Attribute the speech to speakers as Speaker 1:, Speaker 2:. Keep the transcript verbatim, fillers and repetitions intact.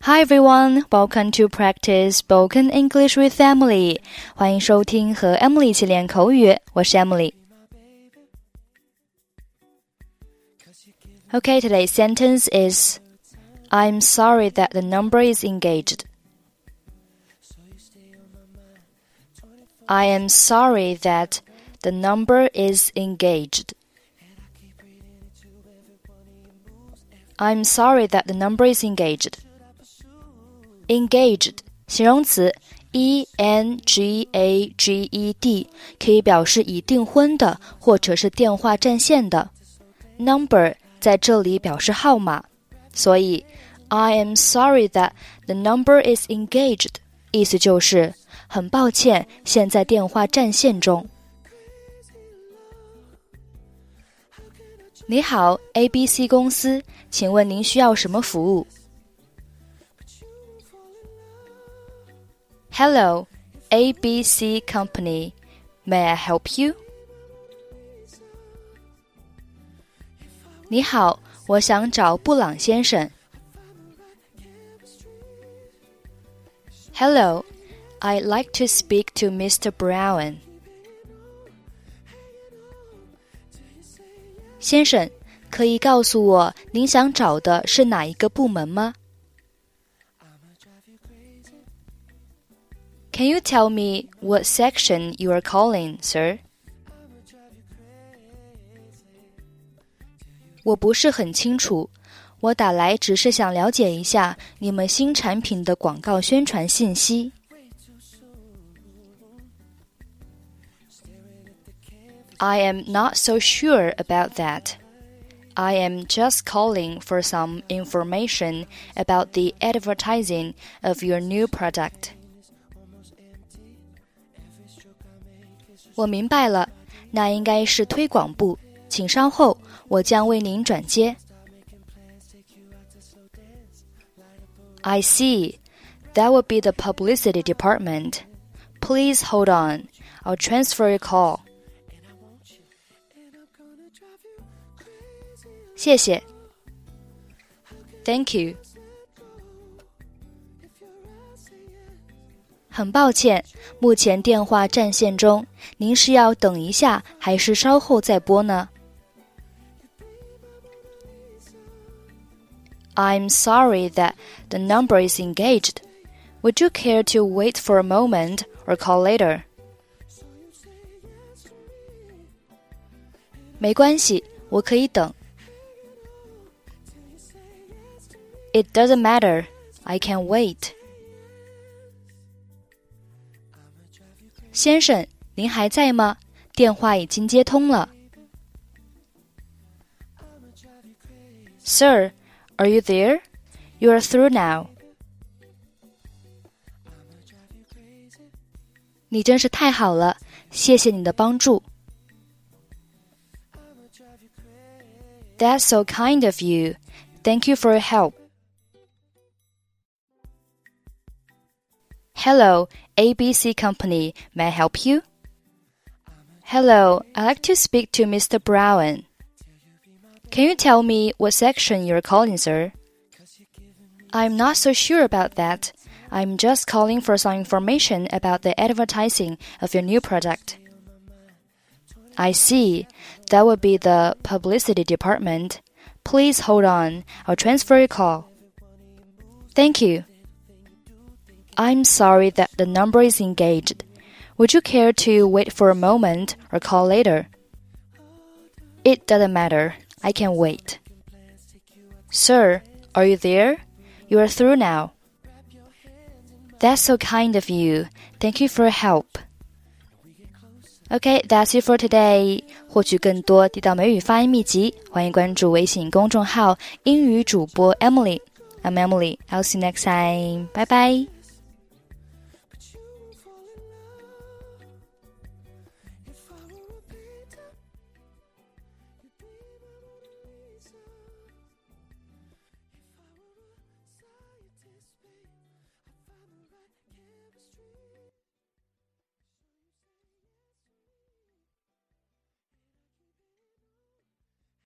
Speaker 1: Hi everyone, welcome to practice spoken English with Emily. 欢迎收听和 Emily 一起练口语，我是 Emily. Okay, today's sentence is I'm sorry that the number is engaged. I am sorry that the number is engaged. I'm sorry that the number is engaged.Engaged 形容词 E N G A G E D 可以表示已订婚的或者是电话占线的。Number 在这里表示号码，所以 I am sorry that the number is engaged 意思就是很抱歉现在电话占线中。你好 A B C 公司，请问您需要什么服务Hello, A B C Company. May I help you? 你好，我想找布朗先生。Hello, I'd like to speak to Mister Brown. 先生，可以告诉我您想找的是哪一个部门吗Can you tell me what section you are calling, sir? 我不是很清楚，我打来只是想了解一下你们新产品的广告宣传信息。I am not so sure about that. I am just calling for some information about the advertising of your new product.我明白了，那应该是推广部，请稍后，我将为您转接。I see. That would be the publicity department. Please hold on. I'll transfer your call. 谢谢。Thank you.很抱歉，目前电话占线中，您是要等一下还是稍后再拨呢 I'm sorry that the number is engaged. Would you care to wait for a moment or call later? 没关系，我可以等。It doesn't matter. I can wait.先生，您还在吗？电话已经接通了。Sir, are you there? You are through now. 你真是太好了，谢谢你的帮助。That's so kind of you. Thank you for your help. Hello, A B C Company. May I help you? Hello, I'd like to speak to Mister Brown. Can you tell me what section you're calling, sir? I'm not so sure about that. I'm just calling for some information about the advertising of your new product. I see. That would be the publicity department. Please hold on. I'll transfer your call. Thank you.I'm sorry that the number is engaged. Would you care to wait for a moment or call later? It doesn't matter. I can wait. Sir, are you there? You are through now. That's so kind of you. Thank you for your help. Okay, that's it for today. 获取更多地道美语发音秘籍，欢迎关注微信公众号英语主播 Emily. I'm Emily. I'll see you next time. Bye bye.